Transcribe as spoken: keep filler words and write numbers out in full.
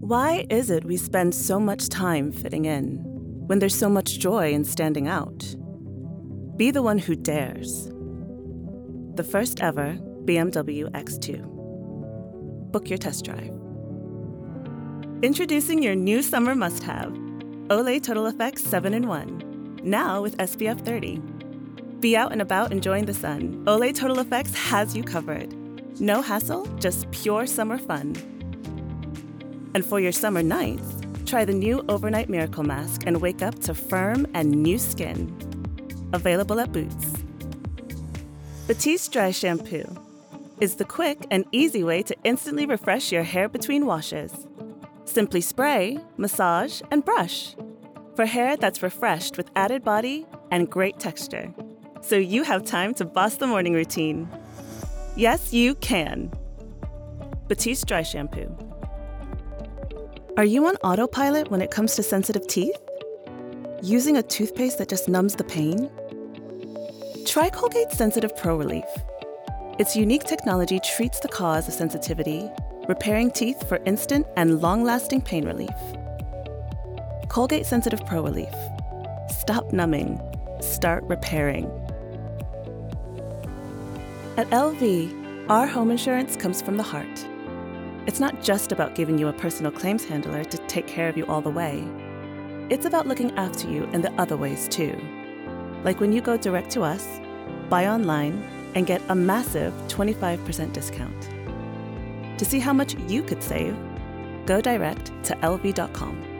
Why is it we spend so much time fitting in when there's so much joy in standing out? Be the one who dares. The first ever B M W X two. Book your test drive. Introducing your new summer must-have, Olay Total Effects seven in one, now with S P F thirty. Be out and about enjoying the sun. Olay Total Effects has you covered. No hassle, just pure summer fun. And for your summer nights, try the new Overnight Miracle Mask and wake up to firm and new skin. Available at Boots. Batiste Dry Shampoo is the quick and easy way to instantly refresh your hair between washes. Simply spray, massage, and brush for hair that's refreshed with added body and great texture. So you have time to boss the morning routine. Yes, you can. Batiste Dry Shampoo. Are you on autopilot when it comes to sensitive teeth? Using a toothpaste that just numbs the pain? Try Colgate Sensitive Pro Relief. Its unique technology treats the cause of sensitivity, repairing teeth for instant and long-lasting pain relief. Colgate Sensitive Pro Relief. Stop numbing. Start repairing. At L V, our home insurance comes from the heart. It's not just about giving you a personal claims handler to take care of you all the way. It's about looking after you in the other ways too. Like when you go direct to us, buy online, and get a massive twenty-five percent discount. To see how much you could save, go direct to L V dot com.